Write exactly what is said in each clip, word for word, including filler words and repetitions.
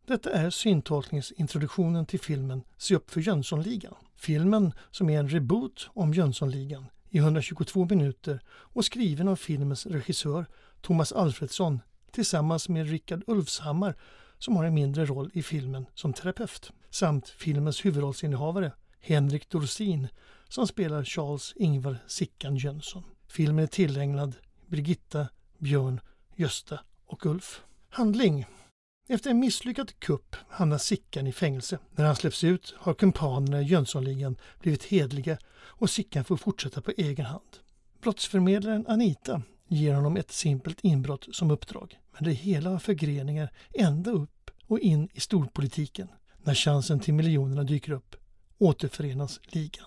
Detta är syntolkningsintroduktionen till filmen Se upp för Jönssonligan. Filmen som är en reboot om Jönssonligan i hundratjugotvå minuter och skriven av filmens regissör Thomas Alfredsson tillsammans med Rickard Ulfshammar som har en mindre roll i filmen som terapeut, samt filmens huvudrollsinnehavare Henrik Dorsin som spelar Charles Ingvar Sickan Jönsson. Filmen är tillägnad Birgitta, Björn, Gösta och Ulf. Handling. Efter en misslyckad kupp hamnar Sickan i fängelse. När han släpps ut har kumpanerna i Jönssonligan blivit hedliga och Sickan får fortsätta på egen hand. Brottsförmedlaren Anita ger honom ett simpelt inbrott som uppdrag. Men det hela har förgreningar ända upp och in i storpolitiken. När chansen till miljonerna dyker upp återförenas ligan.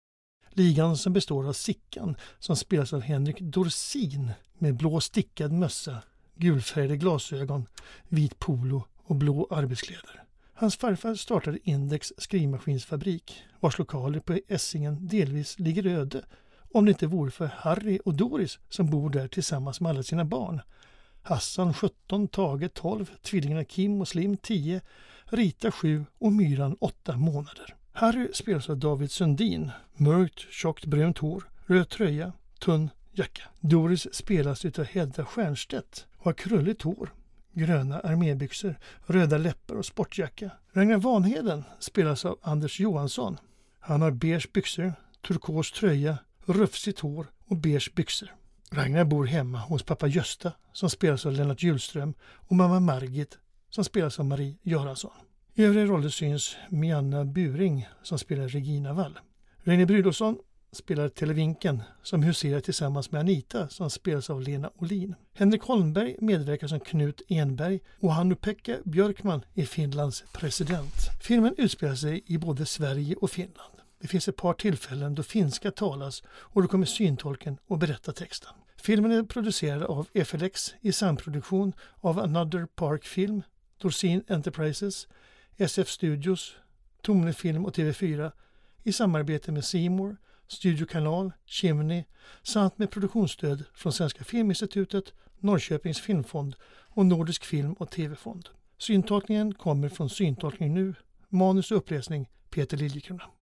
Ligan som består av Sickan som spelas av Henrik Dorsin med blå stickad mössa, gulfärgade glasögon, vit polo och blå arbetskläder. Hans farfar startade Index skrivmaskinsfabrik vars lokaler på Essingen delvis ligger öde om det inte vore för Harry och Doris som bor där tillsammans med alla sina barn. Hassan sjutton, Tage tolv, tvillingarna Kim och Slim tio, Rita sju och Myran åtta månader. Harry spelas av David Sundin, mörkt, tjockt brunt hår, röd tröja, tunn jacka. Doris spelas av Hedda Stiernstedt och har krulligt hår, gröna armébyxor, röda läppar och sportjacka. Ragnar Vanheden spelas av Anders Johansson. Han har beige byxor, turkos tröja, rufsigt hår och beige byxor. Ragnar bor hemma hos pappa Gösta som spelas av Lennart Hjulström och mamma Margit som spelas av Marie Göransson. I övriga roller syns Mianna Buring som spelar Regina Wall. Reine Brydolfsson spelar Televinken som huserar tillsammans med Anita som spelas av Lena Olin. Henrik Holmberg medverkar som Knut Enberg och Hannu-Pekka Björkman är Finlands president. Filmen utspelar sig i både Sverige och Finland. Det finns ett par tillfällen då finska talas och då kommer syntolken och berätta texten. Filmen är producerad av F L X i samproduktion av Another Park Film, Dorsin Enterprises, S F Studios, Tomne Film och T V fyra i samarbete med C More, Studiokanal, Chimney samt med produktionsstöd från Svenska Filminstitutet, Norrköpings Filmfond och Nordisk Film- och T V-fond. Syntolkningen kommer från Syntolkning nu, manus och uppläsning Peter Liljekrona.